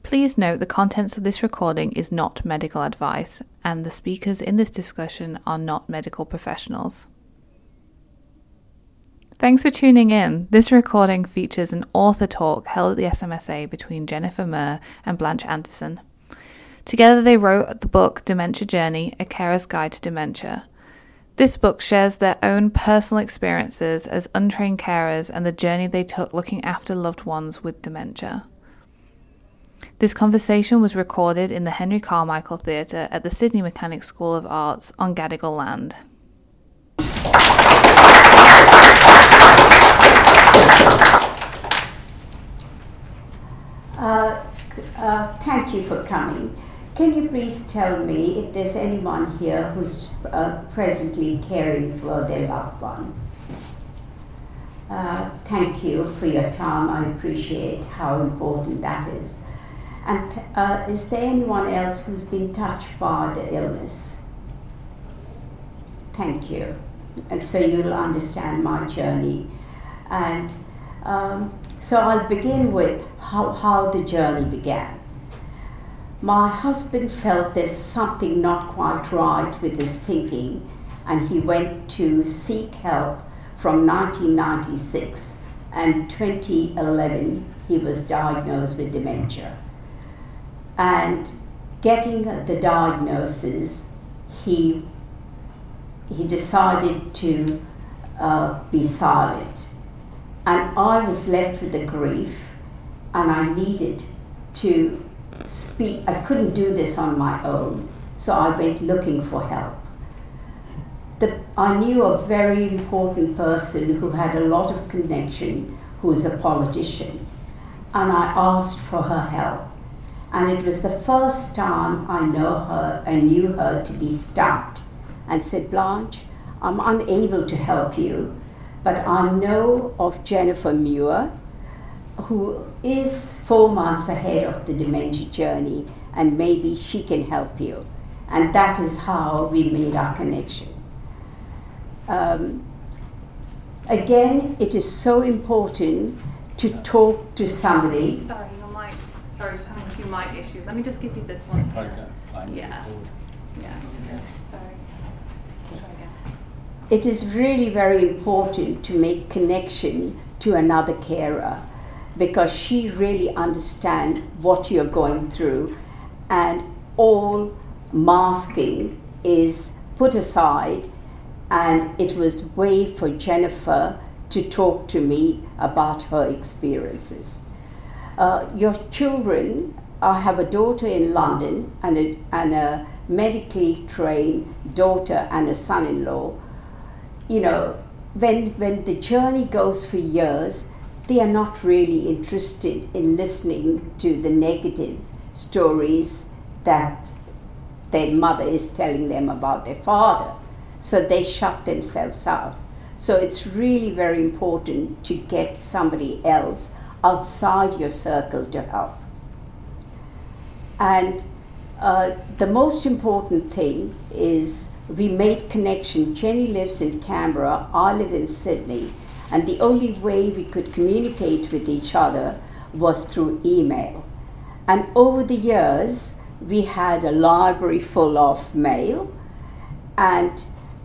Please note the contents of this recording is not medical advice, and the speakers in this discussion are not medical professionals. Thanks for tuning in. This recording features an author talk held at the SMSA between Jennifer Muir and Blanche Anderson. Together they wrote the book Dementia Journey, A Carer's Guide to Dementia. This book shares their own personal experiences as untrained carers and the journey they took looking after loved ones with dementia. This conversation was recorded in the Henry Carmichael Theatre at the Sydney Mechanics School of Arts on Gadigal land. Thank you for coming. Can you please tell me if there's anyone here who's presently caring for their loved one? Thank you for your time. I appreciate how important that is. And is there anyone else who's been touched by the illness? Thank you. And so you'll understand my journey. And so I'll begin with how the journey began. My husband felt there's something not quite right with his thinking, and he went to seek help from 1996, and 2011 he was diagnosed with dementia. And getting the diagnosis, he decided to be silent. And I was left with the grief, and I needed to speak. I couldn't do this on my own, so I went looking for help. I knew a very important person who had a lot of connection, who was a politician, and I asked for her help. And it was the first time I knew her to be stumped and said, "Blanche, I'm unable to help you, but I know of Jennifer Muir, who is 4 months ahead of the dementia journey, and maybe she can help you." And that is how we made our connection. Again, it is so important to talk to somebody. Sorry, just having a few mic issues. Let me just give you this one. Okay. Yeah. Sorry. Try again. It is really very important to make connection to another carer, because she really understands what you're going through, and all masking is put aside. And it was a way for Jennifer to talk to me about her experiences. Your children, I have a daughter in London and a medically trained daughter and a son-in-law. You know, when the journey goes for years, they are not really interested in listening to the negative stories that their mother is telling them about their father. So they shut themselves out. So it's really very important to get somebody else outside your circle to help. And the most important thing is we made connection. Jenny lives in Canberra, I live in Sydney, and the only way we could communicate with each other was through email. And over the years, we had a library full of mail, and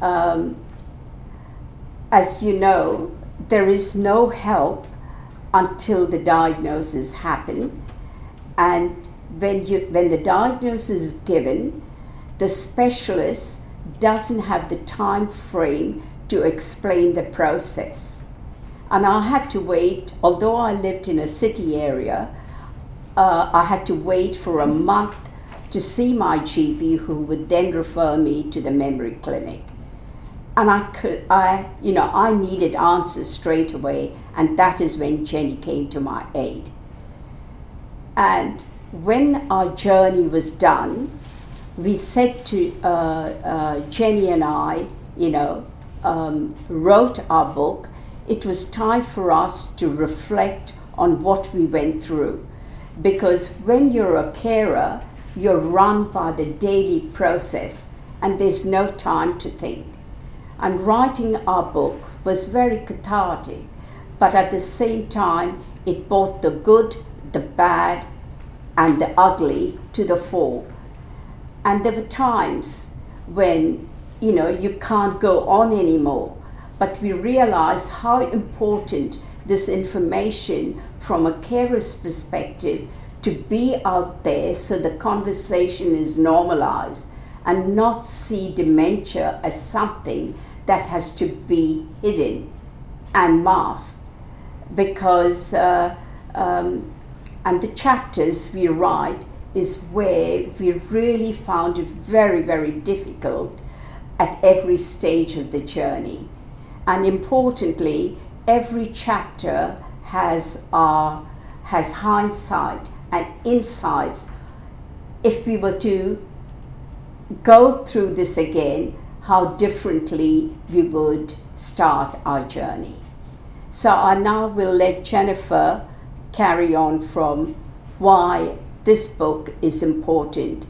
as you know, there is no help until the diagnosis happens. And when the diagnosis is given, the specialist doesn't have the time frame to explain the process. And I had to wait, although I lived in a city area, I had to wait for a month to see my GP, who would then refer me to the memory clinic. And I needed answers straight away, and that is when Jenny came to my aid. And when our journey was done, we said to Jenny and I, wrote our book. It was time for us to reflect on what we went through, because when you're a carer, you're run by the daily process, and there's no time to think. And writing our book was very cathartic, but at the same time, it brought the good, the bad, and the ugly to the fore. And there were times when, you can't go on anymore. But we realized how important this information from a carer's perspective to be out there so the conversation is normalized and not see dementia as something that has to be hidden and masked. Because, and the chapters we write is where we really found it very, very difficult at every stage of the journey. And importantly, every chapter has hindsight and insights. If we were to go through this again, how differently we would start our journey. So I now will let Jennifer carry on from why this book is important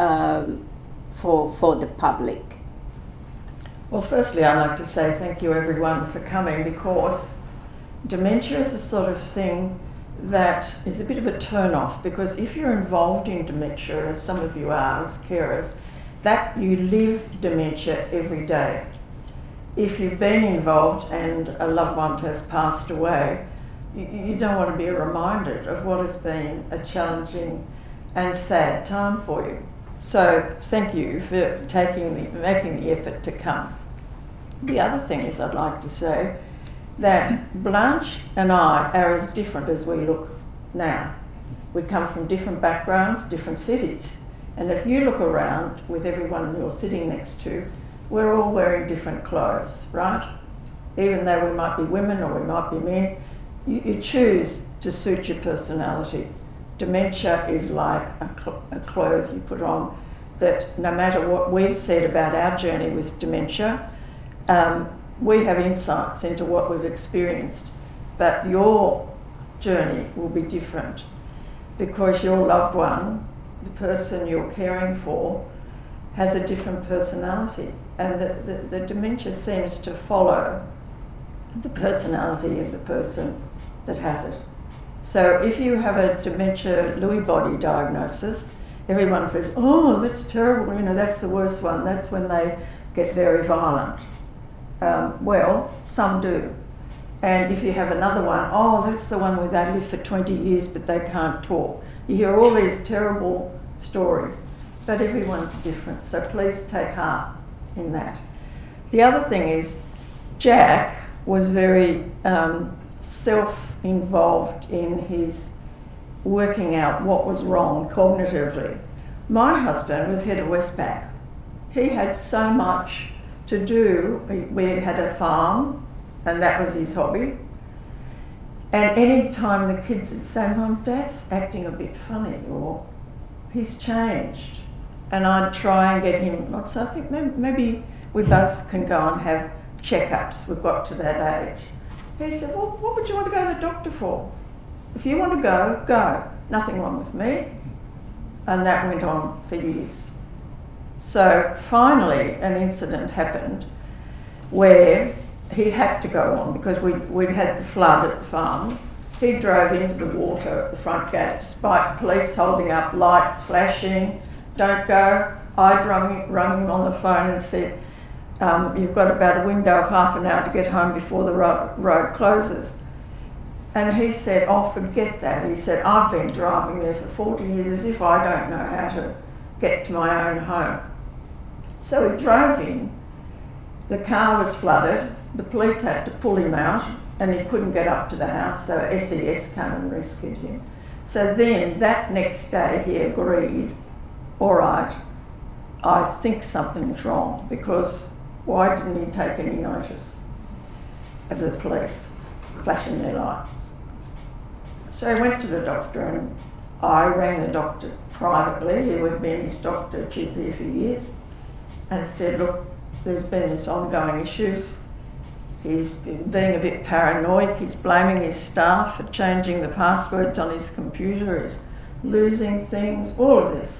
for the public. Well, firstly, I'd like to say thank you everyone for coming, because dementia is the sort of thing that is a bit of a turn-off, because if you're involved in dementia, as some of you are as carers, that you live dementia every day. If you've been involved and a loved one has passed away, you don't want to be reminded of what has been a challenging and sad time for you. So thank you for making the effort to come. The other thing is, I'd like to say that Blanche and I are as different as we look now. We come from different backgrounds, different cities. And if you look around with everyone you're sitting next to, we're all wearing different clothes, right? Even though we might be women or we might be men, you choose to suit your personality. Dementia is like a clothes you put on that no matter what we've said about our journey with dementia, we have insights into what we've experienced. But your journey will be different because your loved one, the person you're caring for, has a different personality. And the dementia seems to follow the personality of the person that has it. So if you have a dementia Lewy body diagnosis, everyone says, oh, that's terrible, that's the worst one. That's when they get very violent. Well, some do. And if you have another one, oh, that's the one where they live for 20 years but they can't talk. You hear all these terrible stories, but everyone's different. So please take heart in that. The other thing is, Jack was very self-involved in his working out what was wrong cognitively. My husband was head of Westpac. He had so much to do. We had a farm, and that was his hobby. And any time the kids would say, Mum, Dad's acting a bit funny, or he's changed, and I'd try and get him, so I think maybe we both can go and have checkups. We've got to that age. He said, well, what would you want to go to the doctor for? If you want to go, go. Nothing wrong with me. And that went on for years. So finally an incident happened where he had to go on because we'd had the flood at the farm. He drove into the water at the front gate despite police holding up lights, flashing, don't go. I rung him on the phone and said, you've got about a window of half an hour to get home before the road closes. And he said, oh, forget that. He said, I've been driving there for 40 years as if I don't know how to get to my own home. So he drove in, the car was flooded, the police had to pull him out and he couldn't get up to the house, so SES came and rescued him. So then that next day he agreed, all right, I think something's wrong, because why didn't he take any notice of the police flashing their lights? So he went to the doctor, and I rang the doctor privately. He would been his doctor, GP for years, and said, look, there's been this ongoing issues. He's being a bit paranoid. He's blaming his staff for changing the passwords on his computer. He's losing things, all of this.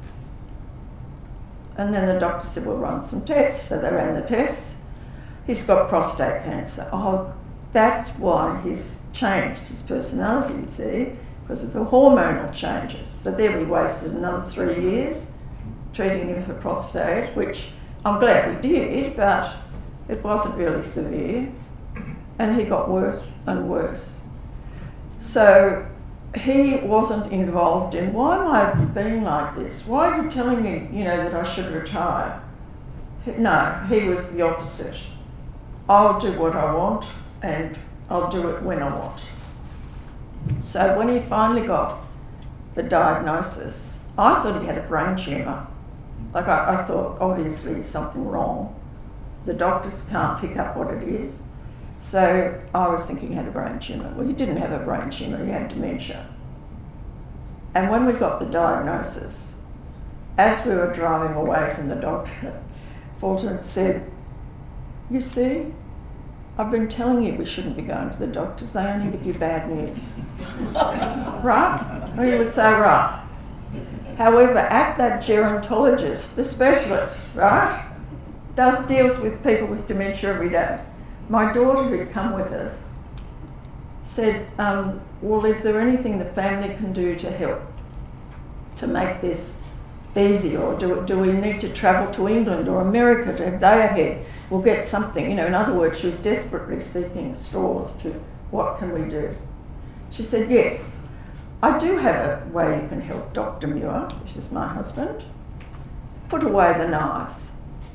And then the doctor said, we'll run some tests. So they ran the tests. He's got prostate cancer. Oh, that's why he's changed his personality, you see. because of the hormonal changes. So there we wasted another 3 years treating him for prostate, which I'm glad we did, but it wasn't really severe. And he got worse and worse. So he wasn't involved in, why am I being like this? Why are you telling me, that I should retire? No, he was the opposite. I'll do what I want and I'll do it when I want. So when he finally got the diagnosis, I thought he had a brain tumour. Like I thought, obviously something wrong. The doctors can't pick up what it is. So I was thinking he had a brain tumour. Well, he didn't have a brain tumour, he had dementia. And when we got the diagnosis, as we were driving away from the doctor, Fulton said, you see, I've been telling you we shouldn't be going to the doctors, they only give you bad news. Right? And he was so right. However, at that gerontologist, the specialist, right, deals with people with dementia every day. My daughter, who'd come with us, said, well, is there anything the family can do to help to make this easy, or do we need to travel to England or America to have they ahead? We'll get something, in other words, she was desperately seeking straws to what can we do. She said, yes, I do have a way you can help Dr. Muir, this is my husband. Put away the knives.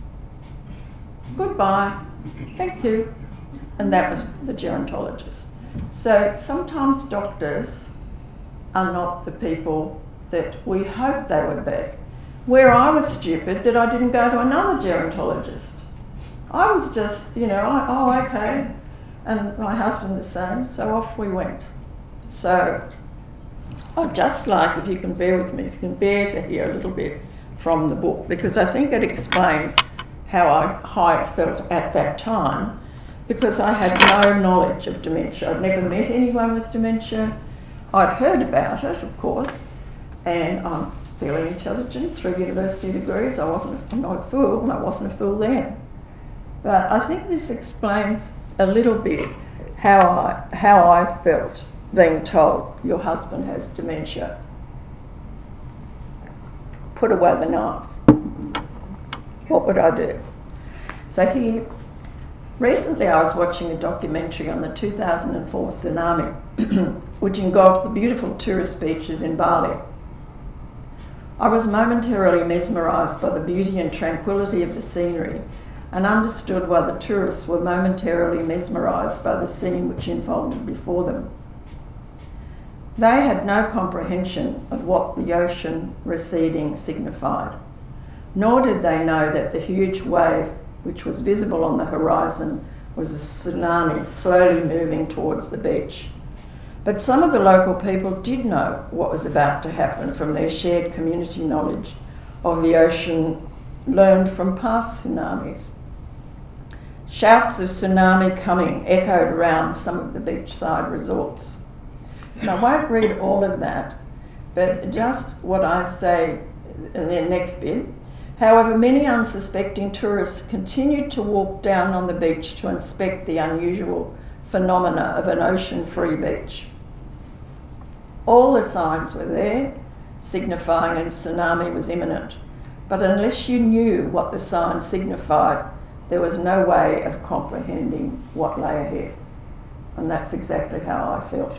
Goodbye, thank you. And that was the gerontologist. So sometimes doctors are not the people that we hoped they would be. Where I was stupid that I didn't go to another gerontologist. I was just, oh, okay. And my husband the same, so off we went. So I'd just like, if you can bear with me, if you can bear to hear a little bit from the book, because I think it explains how I felt at that time, because I had no knowledge of dementia. I'd never met anyone with dementia. I'd heard about it, of course, and I'm fairly intelligent, 3 university degrees. I'm not a fool, and I wasn't a fool then. But I think this explains a little bit how I felt being told, your husband has dementia. Put away the knives. What would I do? So recently I was watching a documentary on the 2004 tsunami, which engulfed the beautiful tourist beaches in Bali. I was momentarily mesmerised by the beauty and tranquillity of the scenery, and understood why the tourists were momentarily mesmerised by the scene which unfolded before them. They had no comprehension of what the ocean receding signified, nor did they know that the huge wave which was visible on the horizon was a tsunami slowly moving towards the beach. But some of the local people did know what was about to happen from their shared community knowledge of the ocean learned from past tsunamis. Shouts of tsunami coming echoed around some of the beachside resorts. And I won't read all of that, but just what I say in the next bit. However, many unsuspecting tourists continued to walk down on the beach to inspect the unusual phenomena of an ocean-free beach. All the signs were there, signifying a tsunami was imminent, but unless you knew what the signs signified, there was no way of comprehending what lay ahead. And that's exactly how I felt.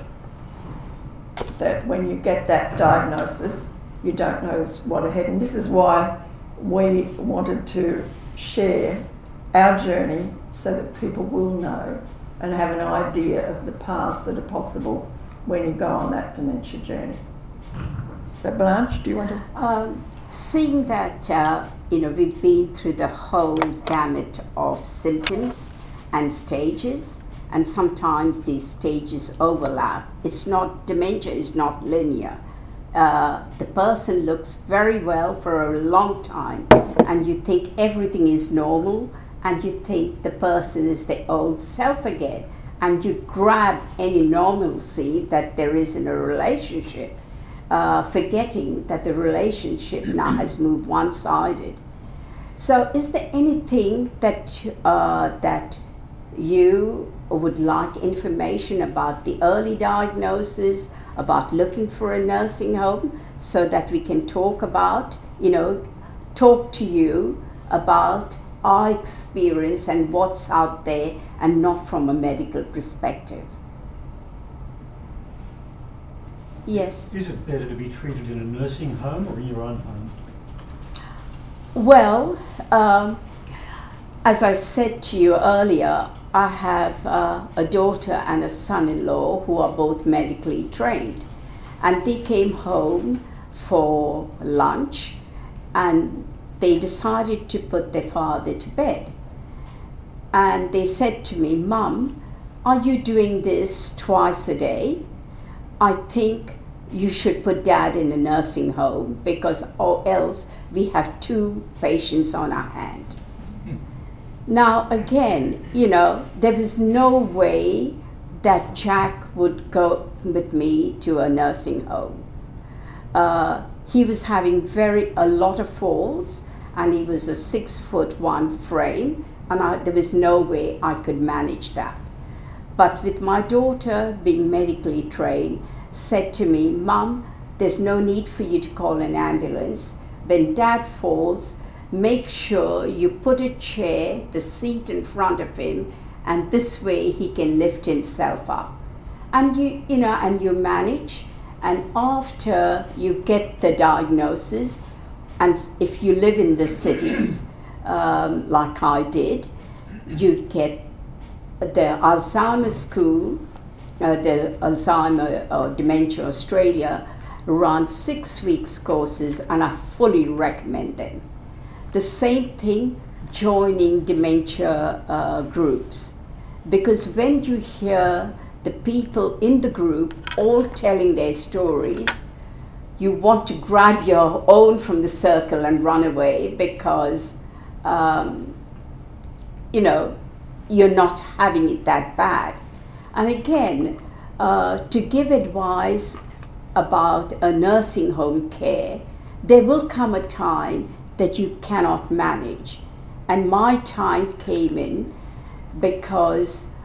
That when you get that diagnosis, you don't know what ahead. And this is why we wanted to share our journey so that people will know and have an idea of the paths that are possible when you go on that dementia journey. So Blanche, do you want to? Seeing that, we've been through the whole gamut of symptoms and stages, and sometimes these stages overlap. Dementia is not linear. The person looks very well for a long time, and you think everything is normal, and you think the person is the old self again, and you grab any normalcy that there is in a relationship, forgetting that the relationship now has moved one-sided. So is there anything that you would like information about the early diagnosis, about looking for a nursing home so that we can talk to you about our experience and what's out there, and not from a medical perspective. Yes? Is it better to be treated in a nursing home or in your own home? Well, as I said to you earlier, I have a daughter and a son-in-law who are both medically trained. And they came home for lunch and they decided to put their father to bed. And they said to me, "Mum, are you doing this twice a day? I think you should put Dad in a nursing home or else we have 2 patients on our hand." Now again, there was no way that Jack would go with me to a nursing home. He was having a lot of falls, and he was a 6'1" frame, and there was no way I could manage that. But with my daughter being medically trained, said to me, "Mum, there's no need for you to call an ambulance. When Dad falls, make sure you put a chair, the seat in front of him, and this way he can lift himself up. And you manage, and after you get the diagnosis, and if you live in the cities, like I did, you get the Alzheimer's School, the Alzheimer or Dementia Australia runs 6 weeks courses, and I fully recommend them. The same thing, joining dementia groups, because when you hear the people in the group all telling their stories, you want to grab your own from the circle and run away, because you're not having it that bad. And again, to give advice about a nursing home care, there will come a time that you cannot manage. And my time came in because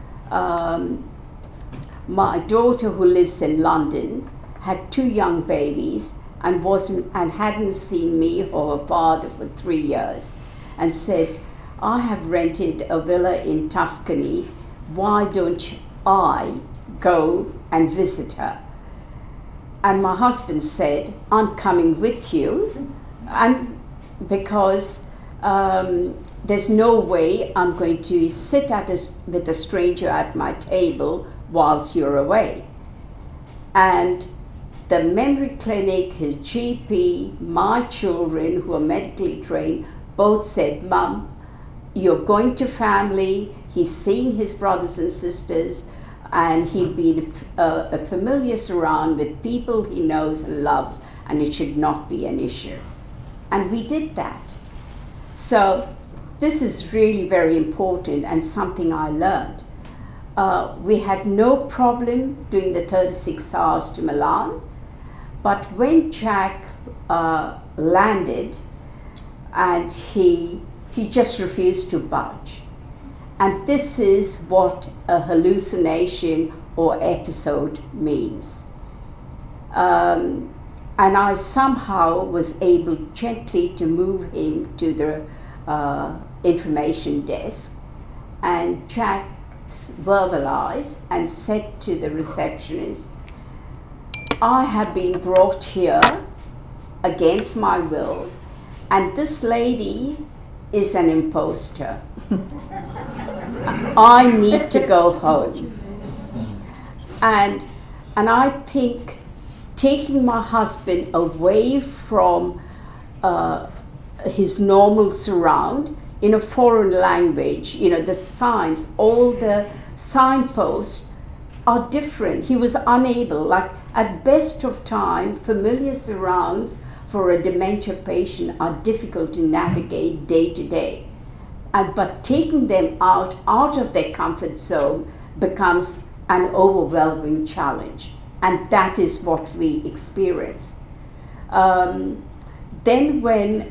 my daughter, who lives in London, had 2 young babies and hadn't seen me or her father for 3 years, and said, "I have rented a villa in Tuscany. Why don't I go and visit her?" And my husband said, "I'm coming with you," and because there's no way I'm going to sit with a stranger at my table whilst you're away. And the memory clinic, his GP, my children who are medically trained, both said, "Mum, you're going to family, he's seeing his brothers and sisters, and he'll be a familiar surround with people he knows and loves, and it should not be an issue." And we did that. So this is really very important and something I learned. We had no problem doing the 36 hours to Milan, but when Jack landed, and he just refused to budge. And this is what a hallucination or episode means. And I somehow was able gently to move him to the information desk, and Jack verbalized and said to the receptionist, "I have been brought here against my will, and this lady is an imposter. I need to go home." And I think taking my husband away from his normal surround in a foreign language, the signs, all the signposts are different. He was unable, at best of time, familiar surrounds for a dementia patient are difficult to navigate day to day. But taking them out of their comfort zone becomes an overwhelming challenge. And that is what we experience. Then when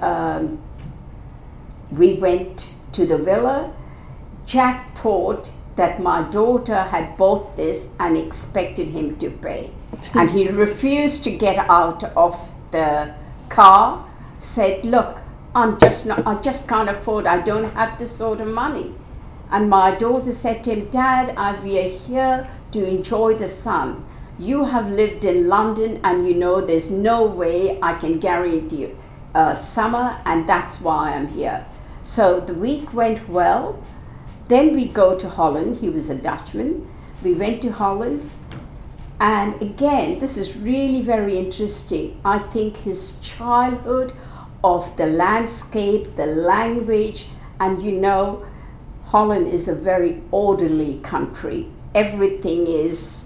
we went to the villa, Jack thought that my daughter had bought this and expected him to pay. And he refused to get out of the car, said, look, I just can't afford, I don't have this sort of money. And my daughter said to him, Dad, we are here to enjoy the sun. You have lived in London and you know there's no way I can guarantee you summer, and that's why I'm here. So the week went well. Then we go to Holland. He was a Dutchman. We went to Holland. And again, this is really very interesting. I think his childhood of the landscape, the language, and you know, Holland is a very orderly country. Everything is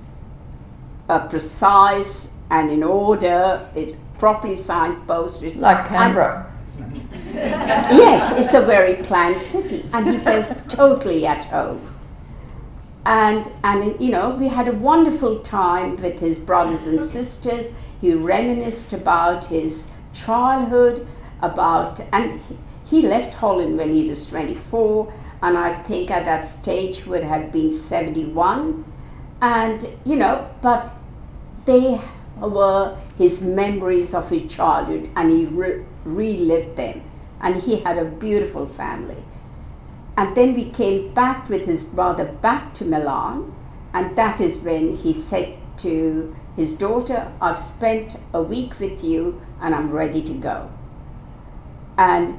precise and in order. It properly signposted. Like Canberra. Yes, it's a very planned city, and he felt totally at home. And you know, we had a wonderful time with his brothers and sisters. He reminisced about his childhood, and he left Holland when he was 24, and I think at that stage would have been 71. And you know, but they were his memories of his childhood, and he relived them. And he had a beautiful family. And then we came back with his brother back to Milan, and that is when he said to his daughter, I've spent a week with you and I'm ready to go. And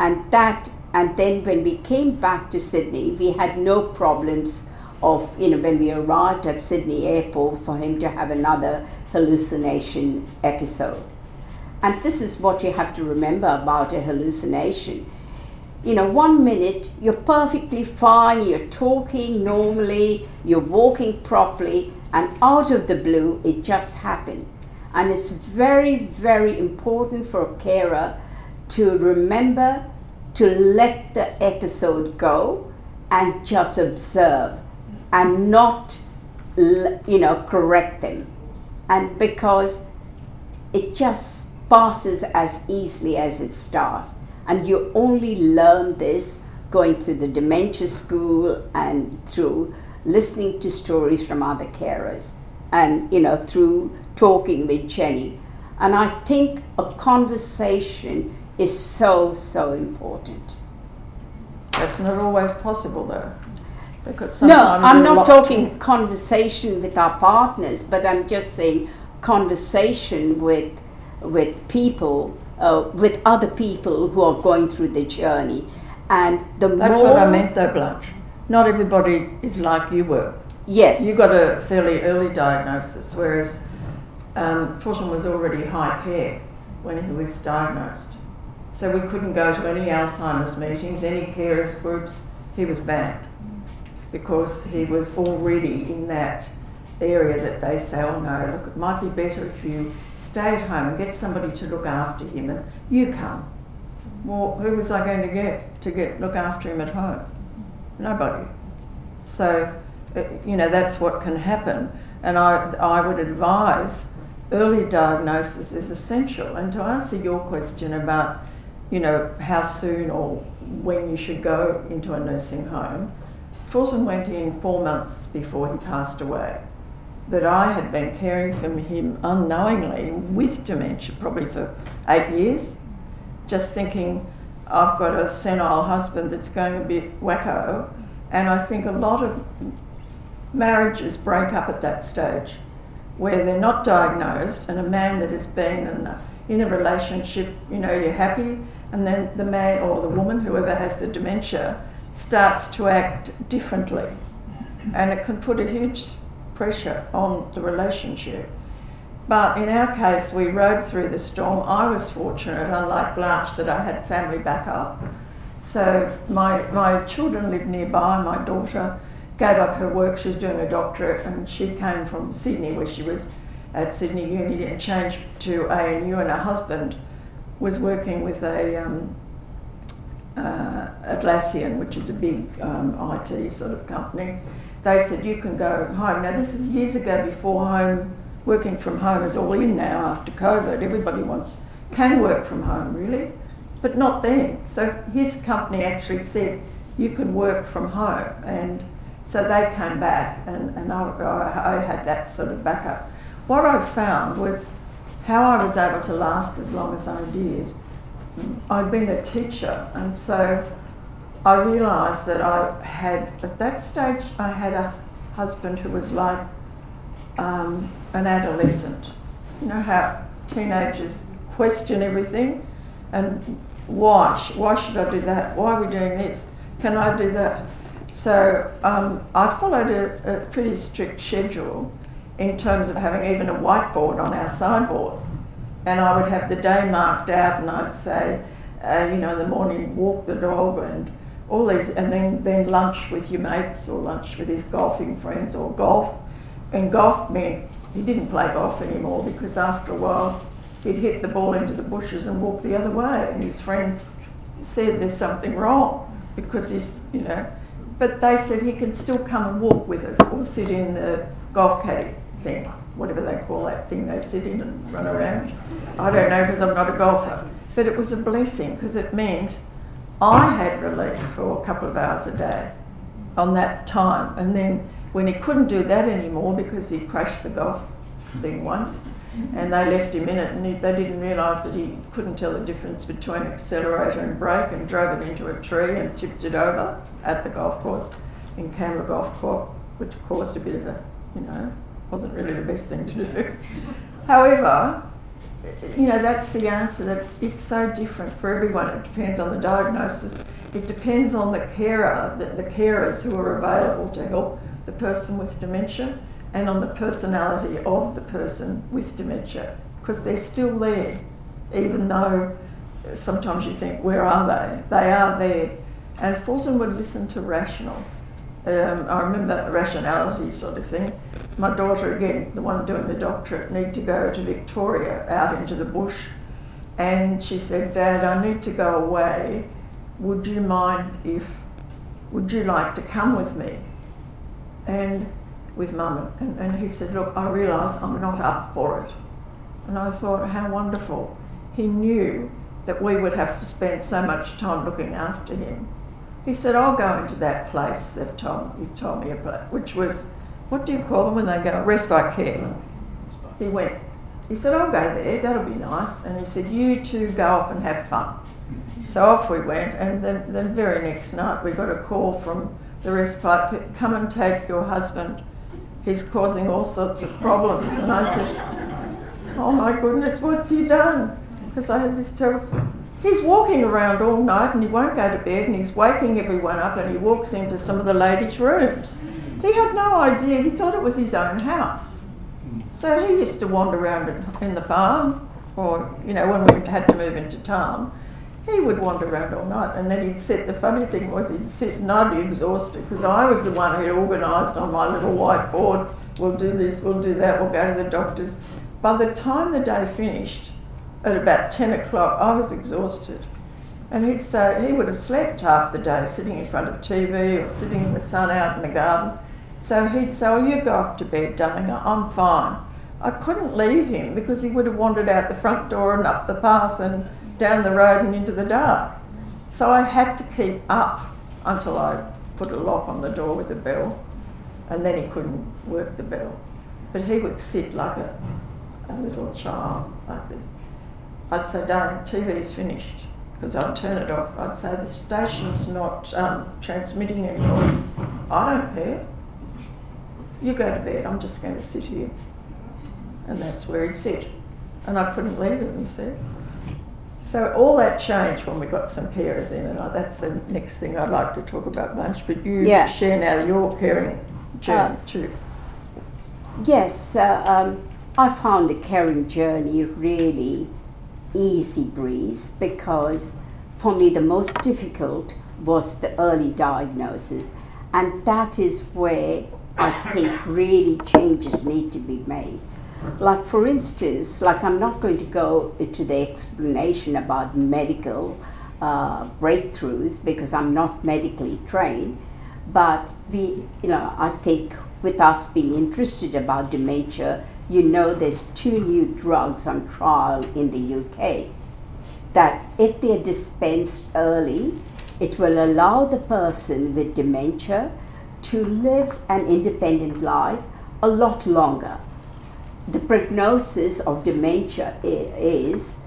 then when we came back to Sydney, we had no problems of, you know, when we arrived at Sydney Airport for him to have another hallucination episode. And this is what you have to remember about a hallucination. You know, 1 minute you're perfectly fine, you're talking normally, you're walking properly, and out of the blue it just happened. And it's very, very important for a carer to remember to let the episode go and just observe and not, you know, correct them. And because it just passes as easily as it starts. And you only learn this going through the dementia school and through listening to stories from other carers and, you know, through talking with Jenny. And I think a conversation is so, so important. That's not always possible though. Because no, I'm not talking conversation with our partners, but I'm just saying conversation with people, with other people who are going through the journey. And that's what I meant though, Blanche. Not everybody is like you were. Yes. You got a fairly early diagnosis, whereas Fulton was already high care when he was diagnosed. So we couldn't go to any Alzheimer's meetings, any carers groups. He was banned because he was already in that area that they say, oh no, look, it might be better if you stay at home and get somebody to look after him and you come. Well, who was I going to get look after him at home? Nobody. So, you know, that's what can happen. And I would advise early diagnosis is essential. And to answer your question about, you know, how soon or when you should go into a nursing home, Fulton went in 4 months before he passed away. But I had been caring for him unknowingly with dementia probably for 8 years, just thinking I've got a senile husband that's going a bit wacko, and I think a lot of marriages break up at that stage where they're not diagnosed, and a man that has been in a relationship, you know, you're happy, and then the man or the woman, whoever has the dementia, starts to act differently, and it can put a huge pressure on the relationship. But in our case, we rode through the storm. I was fortunate, unlike Blanche, that I had family backup. So my children lived nearby. My daughter gave up her work. She was doing a doctorate, and she came from Sydney, where she was at Sydney Uni, and changed to ANU, and her husband was working with Atlassian, which is a big IT sort of company. They said, you can go home. Now, this is years ago, before working from home is all in now after COVID. Everybody can work from home, really, but not then. So his company actually said, you can work from home. And So they came back, and I had that sort of backup. What I found was how I was able to last as long as I did. I'd been a teacher, and so I realised that at that stage, I had a husband who was like an adolescent. You know how teenagers question everything, and why should I do that? Why are we doing this? Can I do that? So I followed a pretty strict schedule in terms of having even a whiteboard on our sideboard. And I would have the day marked out, and I'd say, in the morning, walk the dog and all these, and then lunch with your mates or lunch with his golfing friends or golf. And golf meant he didn't play golf anymore because after a while he'd hit the ball into the bushes and walk the other way, and his friends said there's something wrong because he's, but they said he can still come and walk with us or sit in the golf caddy thing, whatever they call that thing they sit in and run around. I don't know because I'm not a golfer. But it was a blessing because it meant I had relief for a couple of hours a day on that time. And then when he couldn't do that anymore because he crashed the golf thing once and they left him in it, and they didn't realise that he couldn't tell the difference between accelerator and brake, and drove it into a tree and tipped it over at the golf course in Canberra Golf Course, which caused a bit of wasn't really the best thing to do. However, that's the answer. It's so different for everyone. It depends on the diagnosis. It depends on the carer, the carers who are available to help the person with dementia, and on the personality of the person with dementia, because they're still there, even though sometimes you think, where are they? They are there. And Fulton would listen to rational. I remember rationality sort of thing. My daughter, again, the one doing the doctorate, needed to go to Victoria out into the bush, and she said, Dad, I need to go away. Would you like to come with me? And with Mum, and he said, look, I realise I'm not up for it. And I thought, how wonderful. He knew that we would have to spend so much time looking after him. He said, I'll go into that place you've told me about, which was, what do you call them when they go? Respite care. He said, I'll go there, that'll be nice. And he said, you two go off and have fun. So off we went, and then the very next night we got a call from the respite, come and take your husband. He's causing all sorts of problems. And I said, oh my goodness, what's he done? Because I had this terrible... He's walking around all night and he won't go to bed, and he's waking everyone up, and he walks into some of the ladies' rooms. He had no idea. He thought it was his own house. So he used to wander around in the farm, or, when we had to move into town, he would wander around all night, and then he'd sit. The funny thing was he'd sit and I'd be exhausted because I was the one who'd organised on my little whiteboard, we'll do this, we'll do that, we'll go to the doctors. By the time the day finished, at about 10 o'clock, I was exhausted. And he would have slept half the day sitting in front of TV or sitting in the sun out in the garden. So he'd say, oh, you go up to bed, darling, I'm fine. I couldn't leave him because he would have wandered out the front door and up the path and down the road and into the dark. So I had to keep up until I put a lock on the door with a bell, and then he couldn't work the bell. But he would sit like a little child, like this. I'd say, darling, TV's finished, because I'd turn it off. I'd say, the station's not transmitting anymore. I don't care. You go to bed, I'm just going to sit here. And that's where he'd sit. And I couldn't leave him, you see. So all that changed when we got some carers in, and that's the next thing I'd like to talk about, Blanche. But you share now your caring journey too. Yes, I found the caring journey really easy breeze, because for me the most difficult was the early diagnosis, and that is where I think really changes need to be made. Like, for instance, I'm not going to go into the explanation about medical breakthroughs because I'm not medically trained, but I think with us being interested about dementia, there's 2 new drugs on trial in the UK that if they're dispensed early, it will allow the person with dementia to live an independent life a lot longer. The prognosis of dementia is,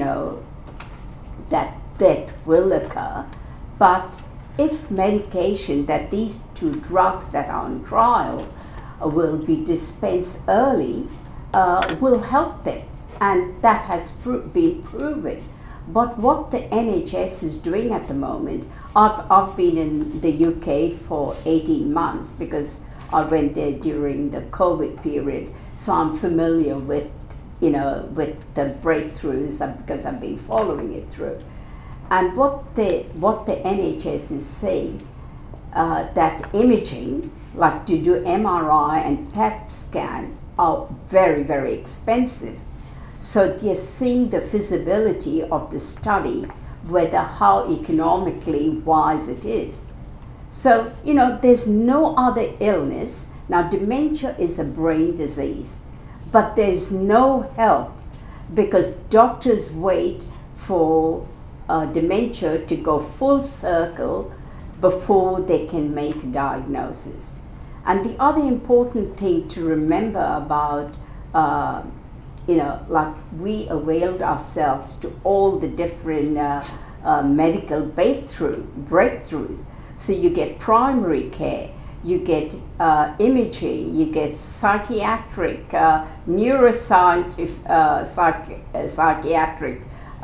that death will occur, but if medication, that these two drugs that are on trial will be dispensed early, will help them, and that has been proven. But what the NHS is doing at the moment, I've been in the UK for 18 months because I went there during the COVID period, so I'm familiar with the breakthroughs because I've been following it through. And what the NHS is saying, that imaging, like to do MRI and PET scan, are very, very expensive. So they're seeing the feasibility of the study, whether how economically wise it is. So, there's no other illness. Now, dementia is a brain disease, but there's no help because doctors wait for dementia to go full circle before they can make a diagnosis. And the other important thing to remember about, like we availed ourselves to all the different medical breakthroughs. So you get primary care, you get imaging, you get psychiatric, neuroscientific, psychiatric,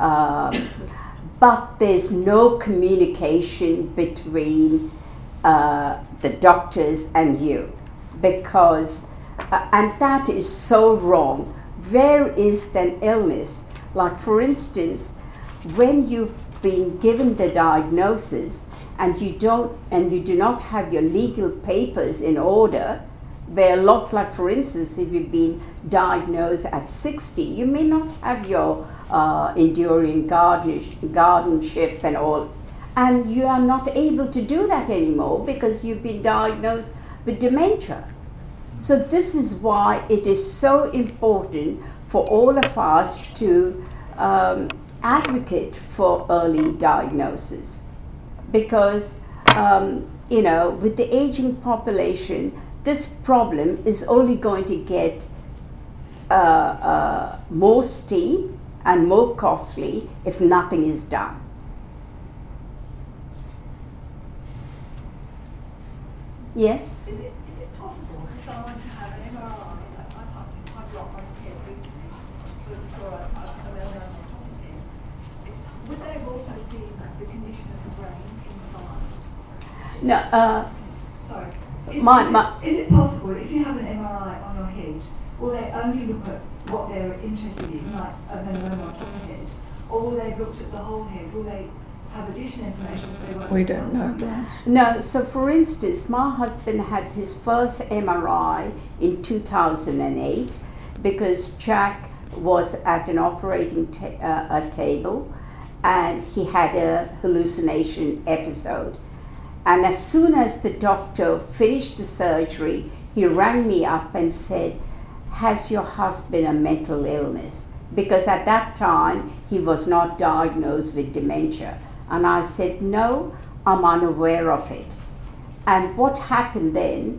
but there's no communication between the doctors and you, because, and that is so wrong. Where is then illness? Like for instance, when you've been given the diagnosis and you do not have your legal papers in order, where a lot, like for instance, if you've been diagnosed at 60, you may not have your enduring guardianship and all, and you are not able to do that anymore because you've been diagnosed with dementia. So this is why it is so important for all of us to advocate for early diagnosis, because with the aging population, this problem is only going to get more steep and more costly if nothing is done. Yes? Is it possible for someone to have an MRI, like I've got one here recently for a well-known autopsy, would they have also seen the condition of the brain inside? No. Sorry. Is it possible if you have an MRI on your head, will they only look at what they're interested in, like a melanoma on top of the head, or will they have looked at the whole head? Will they have additional information if they want? We don't know that. No, so for instance, my husband had his first MRI in 2008 because Jack was at an operating table and he had a hallucination episode. And as soon as the doctor finished the surgery, he rang me up and said, "Has your husband a mental illness?" Because at that time, he was not diagnosed with dementia. And I said, "No, I'm unaware of it." And what happened then,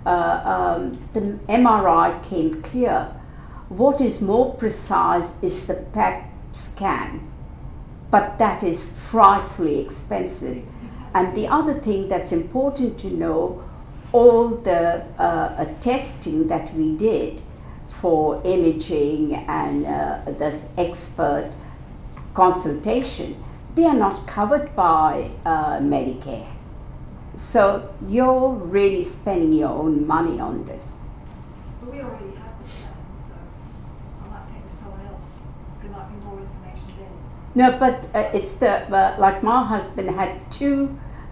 the MRI came clear. What is more precise is the PET scan, but that is frightfully expensive. And the other thing that's important to know, all the testing that we did for imaging and this expert consultation, they are not covered by Medicare. So you're really spending your own money on this. But we already have the scan, so I might take it to someone else. There might be more information there. No, but it's like my husband had two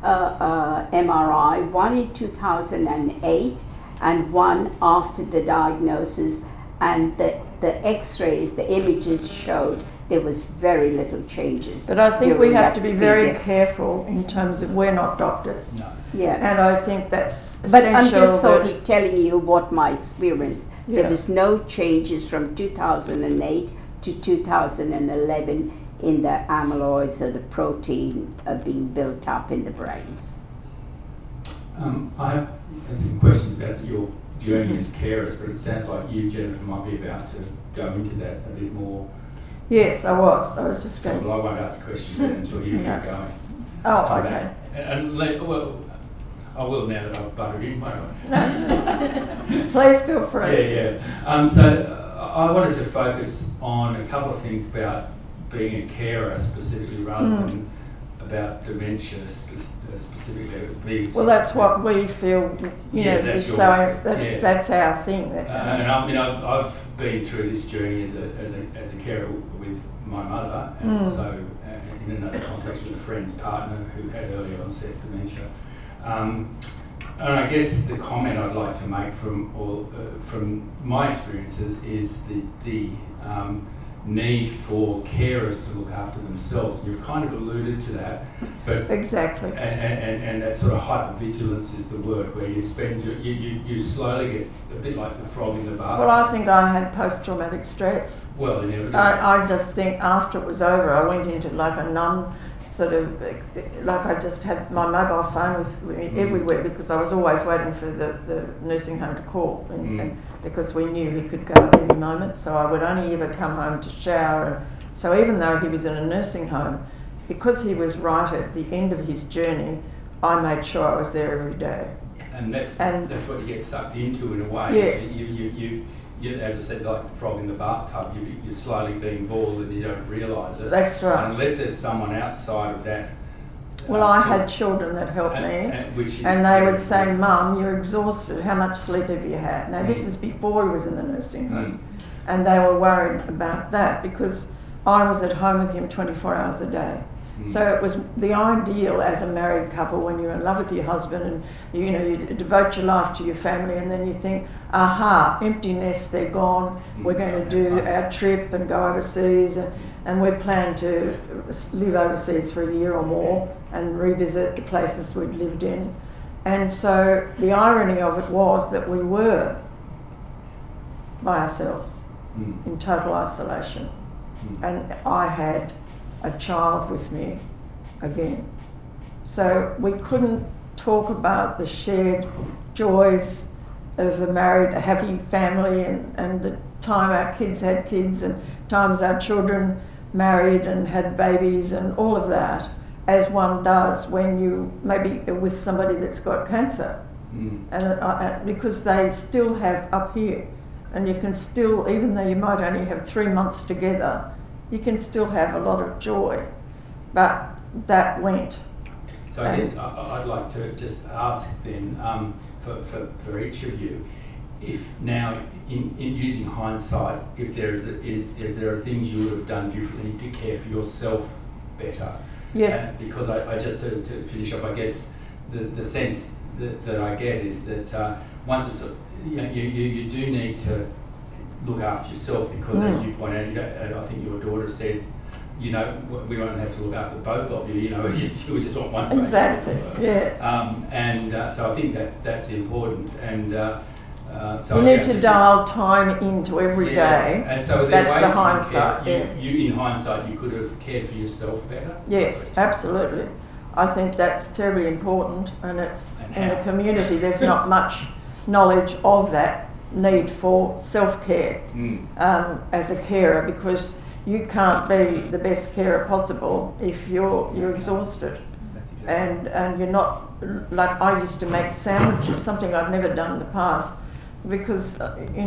MRI, one in 2008 and one after the diagnosis, and the x-rays, the images showed there was very little changes. But I think we have to be very period. careful in terms of we're not doctors. No. Yeah. And I think that's essential. But I'm just sort of telling you what my experience. Yeah. There was no changes from 2008 to 2011 in the amyloids or the protein being built up in the brains. I have some questions about your journey as carers, but it sounds like you, Jennifer, might be about to go into that a bit more. Yes, I was just going. So I won't ask questions then until you keep going. Oh, okay. Well, I will now that I've buttered in, won't I? Please feel free. Yeah. So I wanted to focus on a couple of things about being a carer specifically, rather than about dementia specifically. Well, that's what we feel, that's our thing. And I've been through this journey as a carer with my mother, and also in another context with a friend's partner who had early onset dementia. And I guess the comment I'd like to make from my experiences is the need for carers to look after themselves. You've kind of alluded to that, but exactly, and that sort of hypervigilance is the word, where you spend you slowly get a bit like the frog in the bath. Well, I think I had post-traumatic stress. Well, inevitably. I just think after it was over, I went into like a numb sort of, like I just had my mobile phone with me everywhere, because I was always waiting for the nursing home to call, and because we knew he could go at any moment, so I would only ever come home to shower. And so even though he was in a nursing home, because he was right at the end of his journey, I made sure I was there every day. And that's what you get sucked into in a way. Yes. You, as I said, like the frog in the bathtub, you're slowly being boiled and you don't realise it. That's right. And unless there's someone outside of that. Well, I had children that helped me, and they would say, "Mum, you're exhausted. How much sleep have you had?" Now, this is before he was in the nursing home, and they were worried about that because I was at home with him 24 hours a day. So it was the ideal as a married couple when you're in love with your husband and you devote your life to your family, and then you think, aha, empty nest, they're gone. We're going to do our trip and go overseas, and we plan to live overseas for a year or more and revisit the places we'd lived in. And so the irony of it was that we were by ourselves in total isolation, and I had a child with me again. So we couldn't talk about the shared joys of a happy family and the time our kids had kids and times our children married and had babies and all of that, as one does when you maybe with somebody that's got cancer. And because they still have up here, and you can still, even though you might only have 3 months together, you can still have a lot of joy, but that went. So I guess I'd like to just ask then, for each of you, if now, in using hindsight, if there are things you would have done differently to care for yourself better. Yes. Because I just to finish up, I guess the sense that I get is that once it's you do need to look after yourself, because as you point out, I think your daughter said, we won't have to look after both of you. We just want one. Exactly. Yes. So I think that's important. And so you need to dial time into every day. And so that's the hindsight. Yes. In hindsight, you could have cared for yourself better. Yes, absolutely. I think that's terribly important, and it's in the community. There's not much knowledge of that need for self-care as a carer, because you can't be the best carer possible if you're exhausted. That's exactly. And you're not, like I used to make sandwiches, something I'd never done in the past, because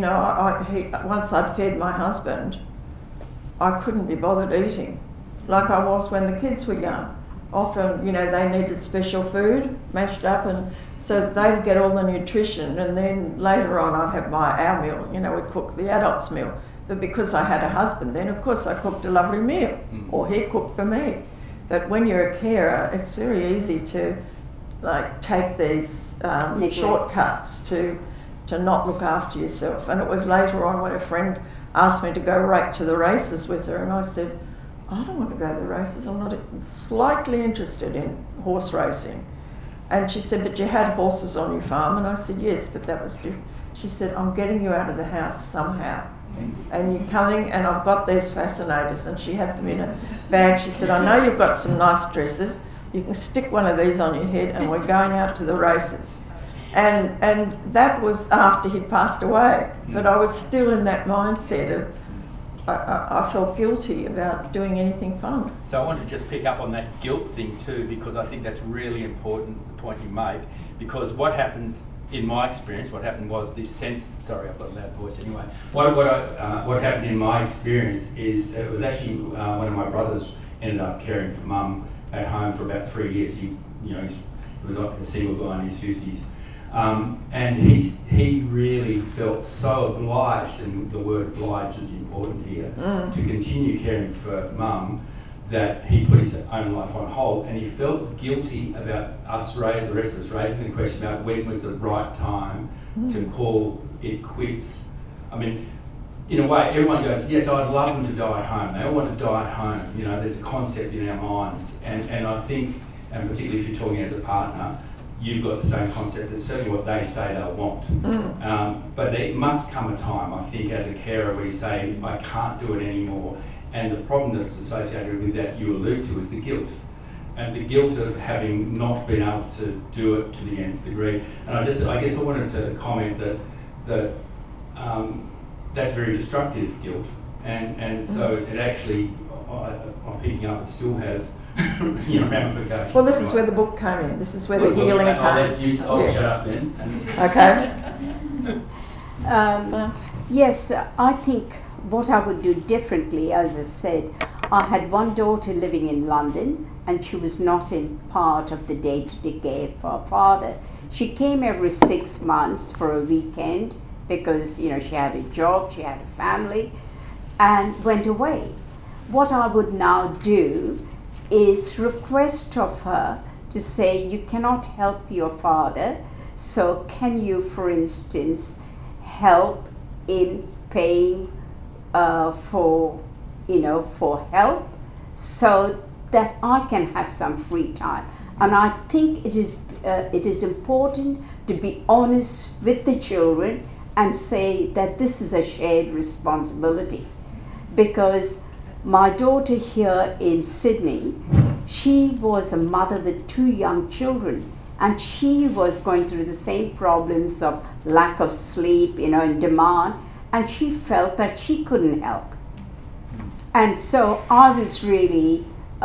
once I'd fed my husband, I couldn't be bothered eating like I was when the kids were young. Often, they needed special food mashed up, and so they'd get all the nutrition, and then later on I'd have our meal. We'd cook the adults' meal. But because I had a husband then, of course I cooked a lovely meal, or he cooked for me. But when you're a carer, it's very easy to take these shortcuts to not look after yourself. And it was later on when a friend asked me to go right to the races with her, and I said, I don't want to go to the races, I'm not slightly interested in horse racing. And she said, but you had horses on your farm? And I said, yes, but that was different. She said, I'm getting you out of the house somehow. And you're coming, and I've got these fascinators. And she had them in a bag. She said, I know you've got some nice dresses. you can stick one of these on your head and we're going out to the races. And that was after he'd passed away, but I was still in that mindset of I felt guilty about doing anything fun. So I wanted to just pick up on that guilt thing too, because I think that's really important, the point you make, because what happens, in my experience, what happened was this sense, sorry, I've got a loud voice anyway. What happened in my experience is it was actually one of my brothers ended up caring for Mum at home for about 3 years. He was a single guy in his 50s. And he really felt so obliged, and the word obliged is important here, to continue caring for Mum, that he put his own life on hold, and he felt guilty about us, the rest of us, raising the question about when was the right time to call it quits. I mean, in a way, everyone goes, yes, I'd love them to die at home. They all want to die at home. You know, there's a concept in our minds. And I think, and particularly if you're talking as a partner, you've got the same concept. That's certainly what they say they'll want. But there must come a time, I think, as a carer, where you say, I can't do it anymore. And the problem that's associated with that you allude to is the guilt. And the guilt of having not been able to do it to the nth degree. And I guess I wanted to comment that that's very destructive guilt. And so it actually, I'm picking up, it still has ramifications. Well, this is where the book came in. This is where the healing came. I'll shut up then. Okay. Yes, I think what I would do differently, as I said, I had one daughter living in London, and she was not in part of the day-to-day care of her father. She came every 6 months for a weekend because, she had a job, she had a family, and went away. What I would now do is request of her to say, you cannot help your father, so can you, for instance, help in paying for help, so that I can have some free time. And I think it is important to be honest with the children and say that this is a shared responsibility. Because my daughter here in Sydney, she was a mother with 2 young children, and she was going through the same problems of lack of sleep, and demand, and she felt that she couldn't help. And so I was really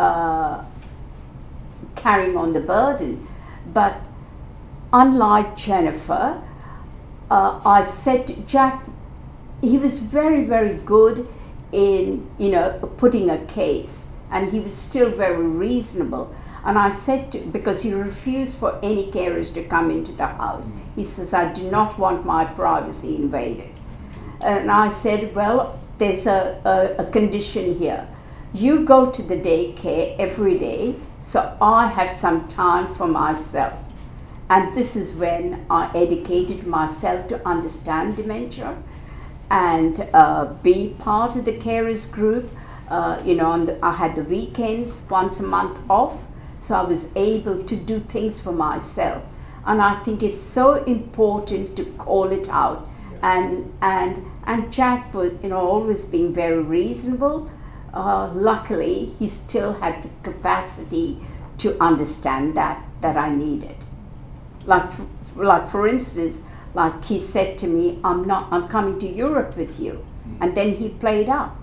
carrying on the burden. But unlike Jennifer, I said to Jack, he was very, very good in, putting a case, and he was still very reasonable. And I said because he refused for any carers to come into the house. He says, I do not want my privacy invaded. And I said, well, there's a condition here. You go to the daycare every day, so I have some time for myself. And this is when I educated myself to understand dementia and be part of the carers group. I had the weekends once a month off, so I was able to do things for myself. And I think it's so important to call it out. And Jack was, always being very reasonable. Luckily, he still had the capacity to understand that I needed. Like for instance, like he said to me, I'm coming to Europe with you. And then he played up,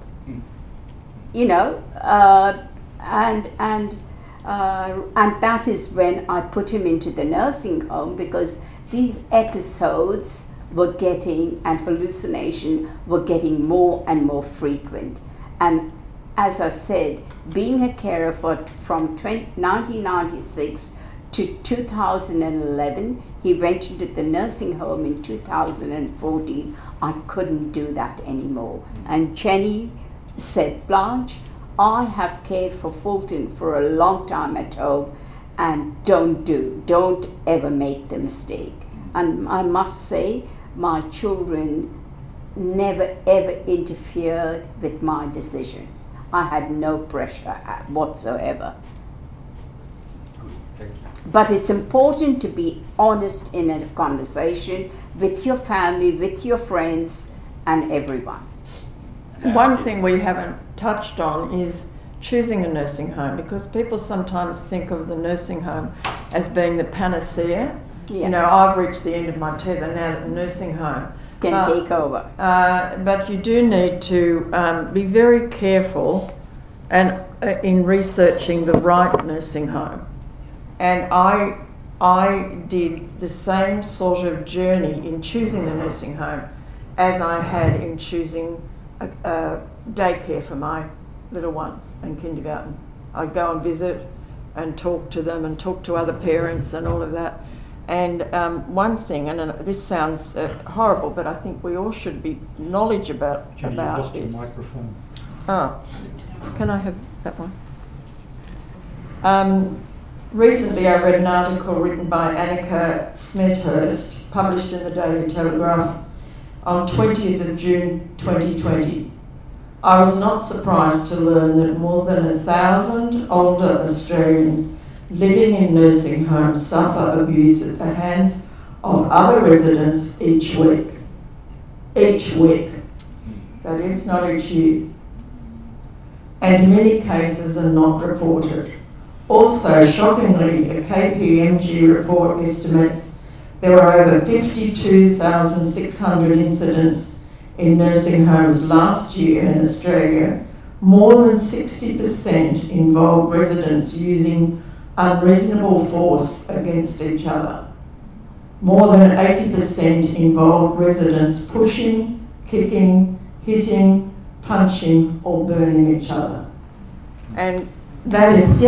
and that is when I put him into the nursing home, because these episodes were getting, and hallucination were getting more and more frequent. And as I said, being a carer from 1996 to 2011, he went into the nursing home in 2014. I couldn't do that anymore. And Jenny said, Blanche, I have cared for Fulton for a long time at home, and don't ever make the mistake. And I must say, my children never ever interfered with my decisions. I had no pressure whatsoever. Thank you. But it's important to be honest in a conversation with your family, with your friends, and everyone. One thing we haven't touched on is choosing a nursing home, because people sometimes think of the nursing home as being the panacea. Yeah. You know, I've reached the end of my tether, now the nursing home Can take over. but you do need to be very careful and in researching the right nursing home. And I did the same sort of journey in choosing the nursing home as I had in choosing a daycare for my little ones and kindergarten. I'd go and visit and talk to them and talk to other parents and all of that. And one thing, and this sounds horrible, but I think we all should be knowledgeable Jenny, about you lost this. your microphone. Oh, can I have that one? Recently I read an article written by Annika Smethurst, published in the Daily Telegraph on 20th of June 2020. I was not surprised to learn that more than 1,000 older Australians living in nursing homes suffer abuse at the hands of other residents each week. Each week. That is, not each year. And many cases are not reported. Also, shockingly, a KPMG report estimates there were over 52,600 incidents in nursing homes last year in Australia. More than 60% involved residents using unreasonable force against each other. More than 80% involved residents pushing, kicking, hitting, punching or burning each other. And that is...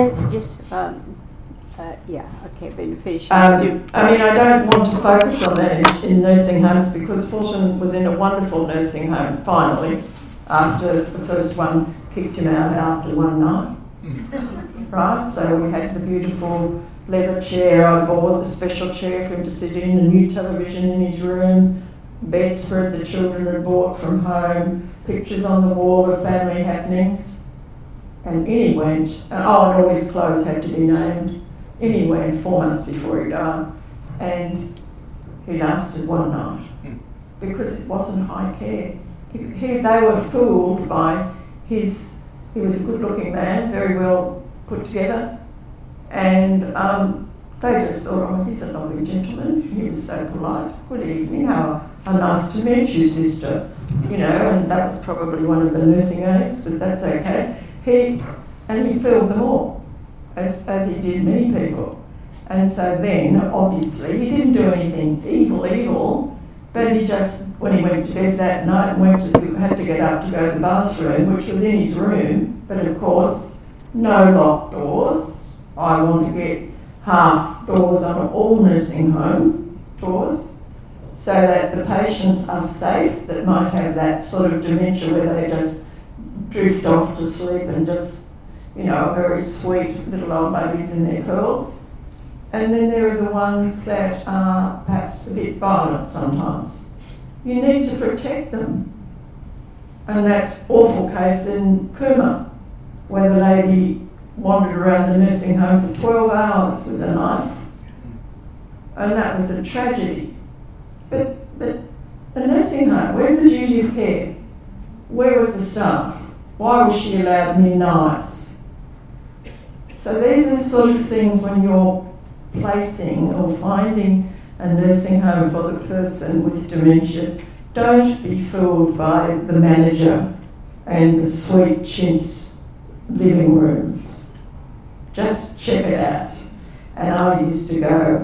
finish. I mean, I don't want to focus on that in nursing homes, because Fulton was in a wonderful nursing home, finally, after the first one kicked him out after one night. Right? So we had the beautiful leather chair I bought, the special chair for him to sit in, a new television in his room, bedspread the children had bought from home, pictures on the wall of family happenings. And in he went, and all his clothes had to be named. In he went 4 months before he died, and he lasted one night because it wasn't high care. They were fooled by he was a good-looking man, very well put together, and they just thought, oh, he's a lovely gentleman. He was so polite. Good evening, how nice to meet you, sister. You know, and that was probably one of the nursing aides, but that's okay. He fooled them all, as he did many people. And so then, obviously, he didn't do anything evil, but he just, when he went to bed that night, had to get up to go to the bathroom, which was in his room, but of course, no locked doors. I want to get half doors on all nursing home doors, so that the patients are safe, that might have that sort of dementia where they just drift off to sleep and just, you know, very sweet little old babies in their pearls. And then there are the ones that are perhaps a bit violent sometimes. You need to protect them. And that awful case in Cooma, where the lady wandered around the nursing home for 12 hours with a knife. And that was a tragedy. But a nursing home, where's the duty of care? Where was the staff? Why was she allowed near knives? So these are the sort of things when you're placing or finding a nursing home for the person with dementia. Don't be fooled by the manager and the sweet chintz living rooms. Just check it out. And I used to go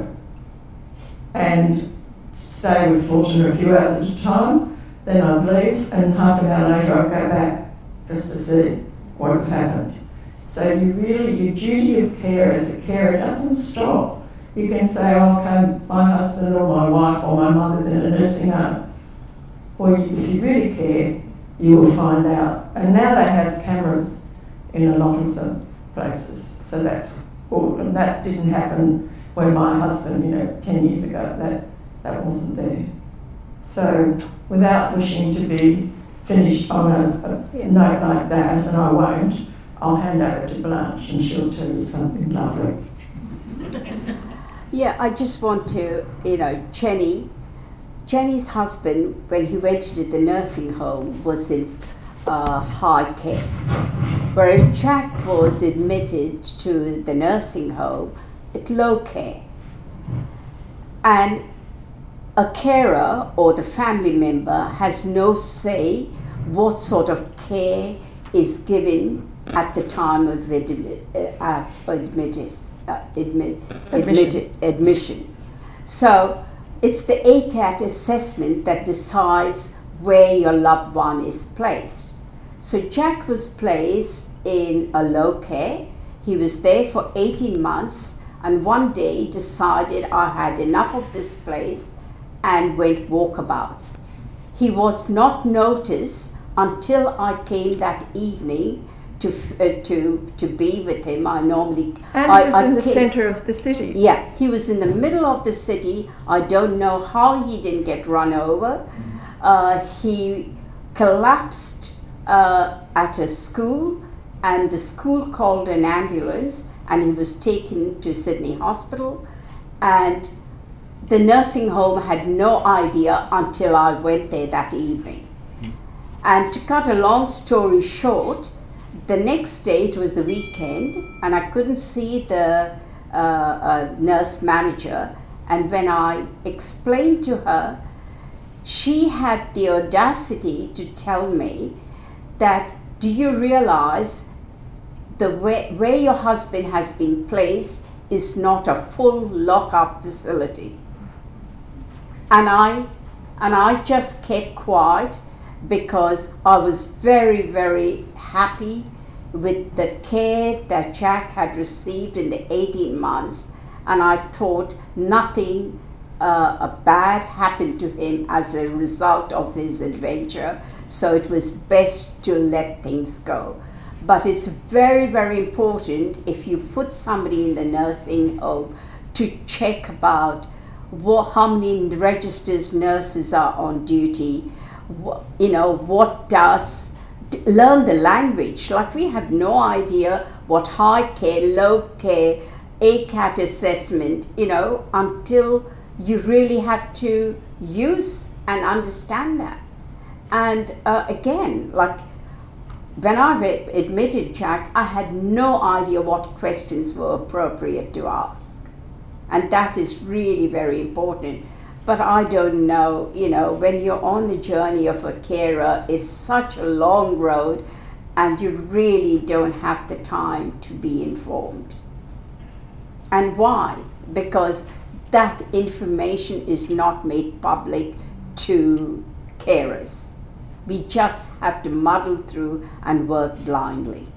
and stay with Fulton a few hours at a time, then I'd leave, and half an hour later I'd go back just to see what had happened. So your duty of care as a carer doesn't stop. You can say, oh, okay, my husband or my wife or my mother's in a nursing home. Or if you really care, you will find out. And now they have cameras in a lot of the places, so that's good. And that didn't happen when my husband, 10 years ago, that wasn't there. So without wishing to be finished on a note like that, and I won't, I'll hand over to Blanche and she'll tell you something lovely. Yeah, I just want to, Jenny's husband, when he went to the nursing home, was in high care. whereas Jack was admitted to the nursing home at low care. And a carer or the family member has no say what sort of care is given at the time of admission. So it's the ACAT assessment that decides where your loved one is placed. So Jack was placed in a low care. He was there for 18 months and one day decided I had enough of this place and went walkabouts. He was not noticed until I came that evening to be with him. I normally... And he was in the centre of the city. Yeah, he was in the middle of the city. I don't know how he didn't get run over. He collapsed at a school, and the school called an ambulance, and he was taken to Sydney Hospital. And the nursing home had no idea until I went there that evening. And to cut a long story short, the next day, it was the weekend, and I couldn't see the nurse manager. And when I explained to her, she had the audacity to tell me that, do you realize where your husband has been placed is not a full lock-up facility? And I just kept quiet because I was very, very happy with the care that Jack had received in the 18 months, and I thought nothing bad happened to him as a result of his adventure, so it was best to let things go. But it's very, very important if you put somebody in the nursing home to check about how many registered nurses are on duty, learn the language. Like, we have no idea what high care, low care, ACAT assessment, until you really have to use and understand that. And again, like when I admitted Jack, I had no idea what questions were appropriate to ask. And that is really very important. But I don't know, when you're on the journey of a carer, it's such a long road and you really don't have the time to be informed. And why? Because that information is not made public to carers. We just have to muddle through and work blindly.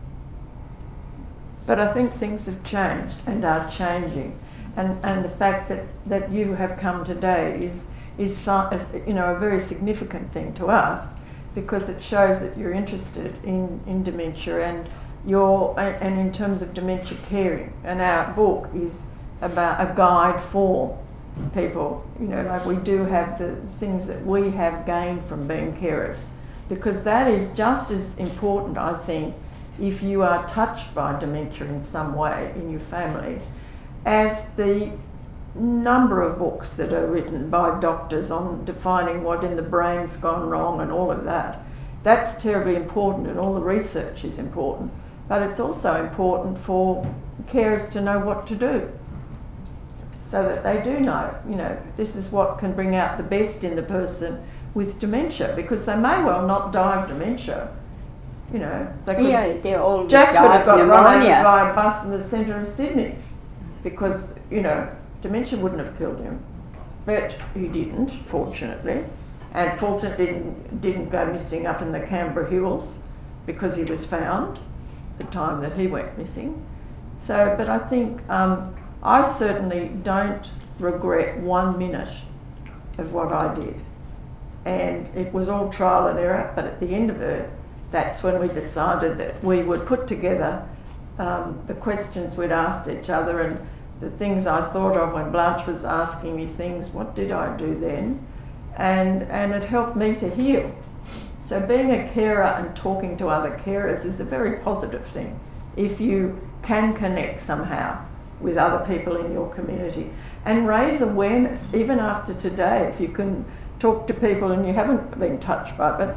But I think things have changed and are changing. And the fact that you have come today is a very significant thing to us, because it shows that you're interested in dementia and in terms of dementia caring. And our book is about a guide for people. Like, we do have the things that we have gained from being carers, because that is just as important, I think, if you are touched by dementia in some way in your family, as the number of books that are written by doctors on defining what in the brain's gone wrong and all of that. That's terribly important, and all the research is important. But it's also important for carers to know what to do, so that they do know, this is what can bring out the best in the person with dementia, because they may well not die of dementia. They're always Jack could have got run pneumonia by a bus in the centre of Sydney, because, dementia wouldn't have killed him. But he didn't, fortunately. And fortunately didn't go missing up in the Canberra Hills, because he was found the time that he went missing. So, but I think I certainly don't regret 1 minute of what I did. And it was all trial and error, but at the end of it, that's when we decided that we would put together the questions we'd asked each other and the things I thought of when Blanche was asking me things. What did I do then? And it helped me to heal. So being a carer and talking to other carers is a very positive thing if you can connect somehow with other people in your community and raise awareness. Even after today, if you can talk to people and you haven't been touched by it, but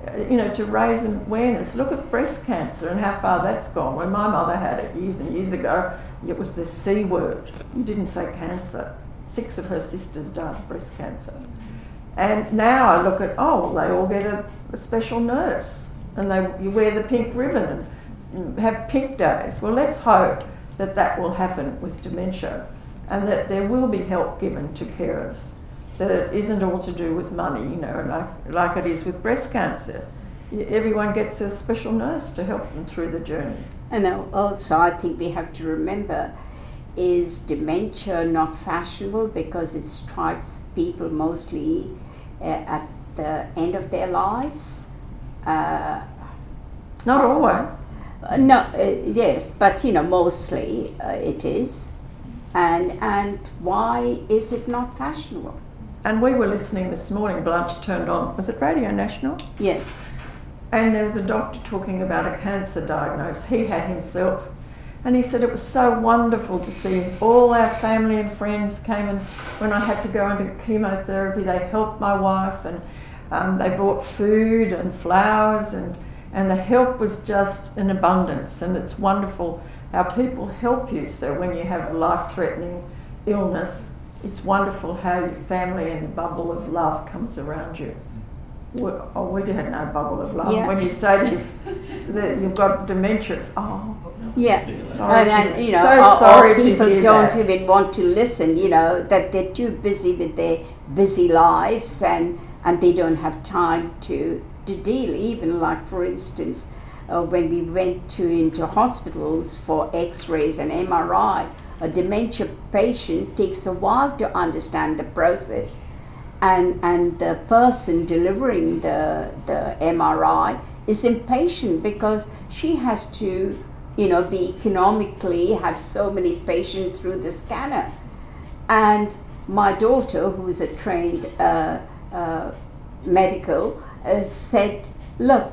to raise awareness. Look at breast cancer and how far that's gone. When my mother had it years and years ago, it was the C word. You didn't say cancer. 6 of her sisters died of breast cancer. And now I look at, they all get a special nurse, and you wear the pink ribbon and have pink days. Well, let's hope that will happen with dementia, and that there will be help given to carers, that it isn't all to do with money, like it is with breast cancer. Everyone gets a special nurse to help them through the journey. And also I think we have to remember, is dementia not fashionable because it strikes people mostly at the end of their lives? Not always. Yes, but mostly it is. And why is it not fashionable? And we were listening this morning, Blanche turned on, was it Radio National? Yes. And there was a doctor talking about a cancer diagnosis. He had himself. And he said it was so wonderful to see all our family and friends came, and when I had to go into chemotherapy, they helped my wife, and they brought food and flowers, and the help was just in abundance. And it's wonderful how people help you. So when you have a life-threatening illness, it's wonderful how your family and the bubble of love comes around you. We had no bubble of love. Yeah. When you say that you've got dementia, it's yeah. Sorry people don't even want to listen. That they're too busy with their busy lives, and they don't have time to deal. Even like, for instance, when we went into hospitals for X-rays and MRI, a dementia patient takes a while to understand the process. And the person delivering the MRI is impatient because she has to, be economically, have so many patients through the scanner. And my daughter, who's a trained medical, said, look,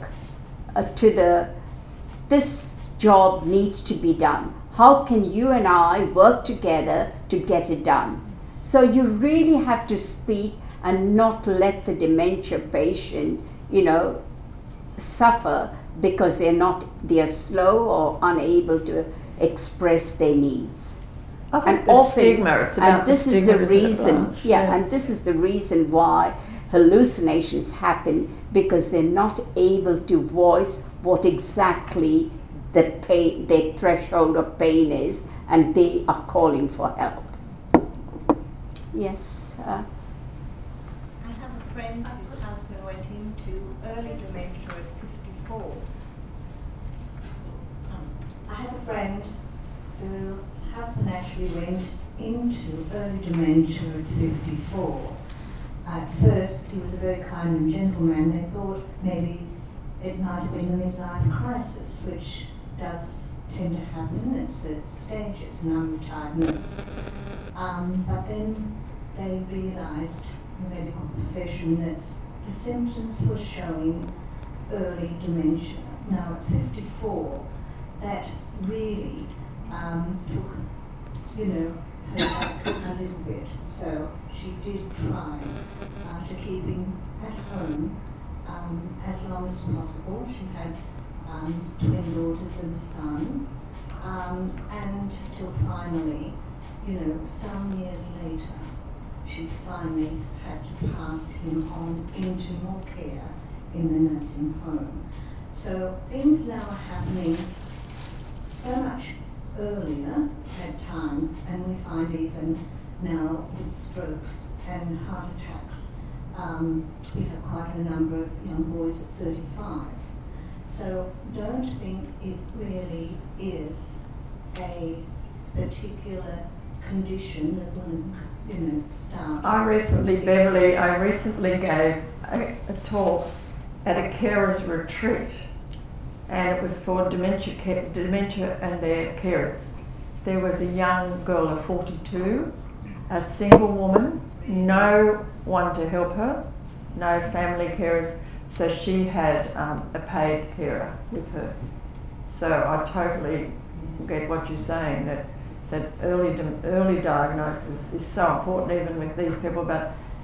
this job needs to be done. How can you and I work together to get it done? So you really have to speak and not let the dementia patient, suffer because they are slow or unable to express their needs. I think the stigma, it's about and this is the reason. And this is the reason why hallucinations happen, because they're not able to voice what exactly their threshold of pain is, and they are calling for help. Yes. I have a friend whose husband went into early dementia at 54. I have a friend whose husband actually went into early dementia at 54. At first, he was a very kind and gentle man. They thought maybe it might have been a midlife crisis, which does tend to happen at certain stages, and I'm retired nurse. But then they realised, the medical profession, that the symptoms were showing early dementia. Now at 54, that really took, her back a little bit. So she did try to keep him at home as long as possible. She had twin daughters and a son, and till finally, some years later, she finally had to pass him on into more care in the nursing home. So things now are happening so much earlier at times, and we find even now with strokes and heart attacks, we have quite a number of young boys at 35. So don't think it really is a particular condition that will, start. I recently gave a talk at a carers retreat, and it was for dementia and their carers. There was a young girl of 42, a single woman, no one to help her, no family carers, so she had a paid carer with her. So I totally get what you're saying, that early diagnosis is so important even with these people, but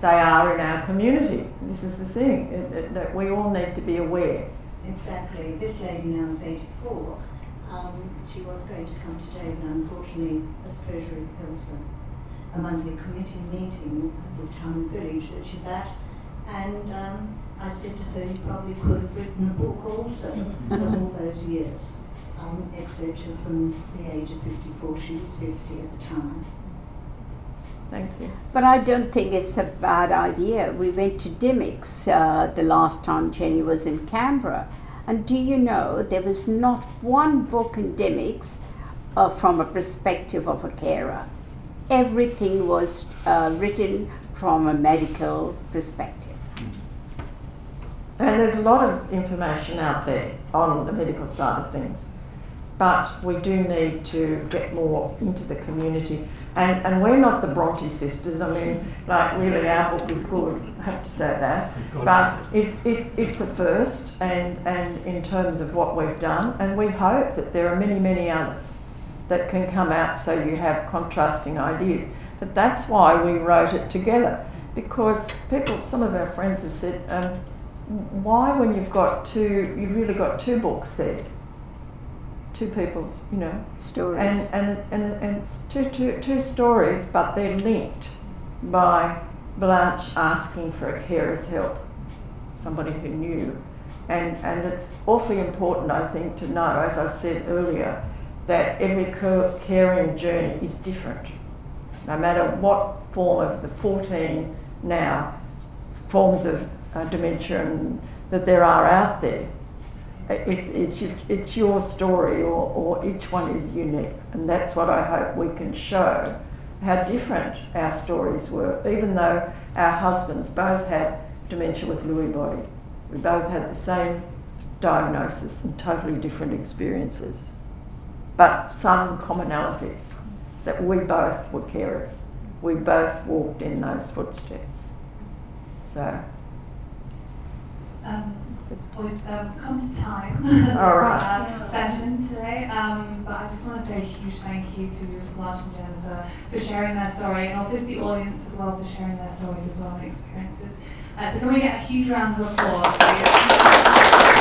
they are in our community. This is the thing, that we all need to be aware. Exactly. This lady now is 84. She was going to come today, but unfortunately, as Treasury Pilsen, a monthly committee meeting at the town village that she's at, and I said to her, you probably could have written a book also of all those years, etc. from the age of 54. She was 50 at the time. Thank you. But I don't think it's a bad idea. We went to Dymocks the last time Jenny was in Canberra. And do you know, there was not one book in Dymocks from a perspective of a carer. Everything was written from a medical perspective. And there's a lot of information out there on the medical side of things. But we do need to get more into the community. And we're not the Bronte sisters. I mean, like, really, our book is good, I have to say that. But it's a first, and in terms of what we've done, and we hope that there are many, many others that can come out so you have contrasting ideas. But that's why we wrote it together, because some of our friends have said, why, when you've really got two books there? Two people, you know, Stories. and it's two stories, but they're linked by Blanche asking for a carer's help, somebody who knew, and it's awfully important, I think, to know, as I said earlier, that every caring journey is different, no matter what form of the 14 now forms of dementia that there are out there. It's your story, or each one is unique, and that's what I hope we can show, how different our stories were, even though our husbands both had dementia with Lewy body. We both had the same diagnosis and totally different experiences, but some commonalities, that we both were carers. We both walked in those footsteps. So. We've come to time All for right. our session today, but I just want to say a huge thank you to Blanche and Jennifer for sharing their story, and also to the audience as well for sharing their stories as well and experiences. So can we get a huge round of applause?